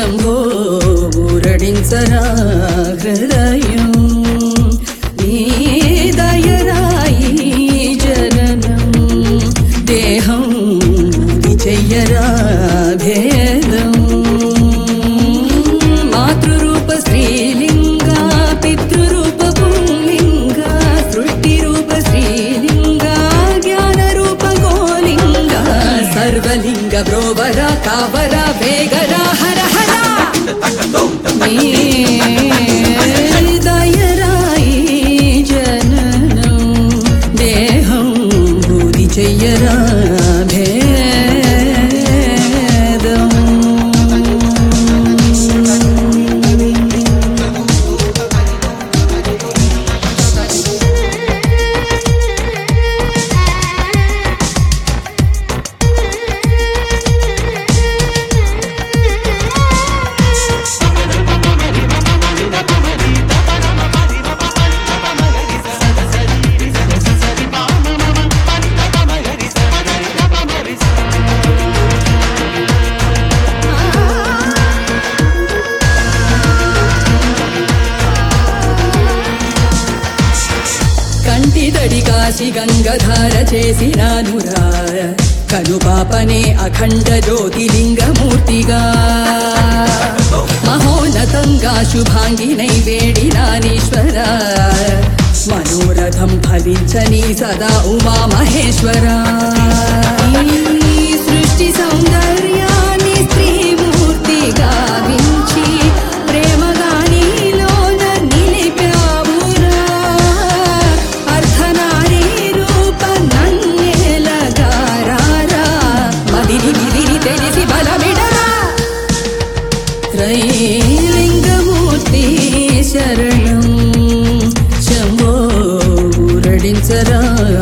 శంభో ఊరడించరా హృదయం నీ దయరాయి జననం దేహం చెయ్యరా భేదం మాతృరూప శ్రీలింగ పితృరూప పుంలింగ సృష్టిరూప శ్రీలింగ జ్ఞానరూప గోలింగ సర్వలింగ బ్రోవర కావర వేగర హర హర దయరాయి జననం దేహం బూది చెయ్యరా కంటిదడి కాశి గంగధార చేసినానురా కనుపాపనే అఖండ జ్యోతిలింగమూర్తిగా మహోన్నతంగా శుభాంగినై వేడినానీశ్వర మనోరథం ఫలించని సదా ఉమా మహేశ్వర సృష్టి సౌందర్యాన్ని స్త్రీమూర్తిగా వించి ప్రేమగా నీలోన నిలిపావురా అర్ధనారీ రూప నన్నేలగారారా మదిని విధిని తెలిసి బలమిడరా త్రైలింగమూర్తి శరణం శంభో ఊరడించరా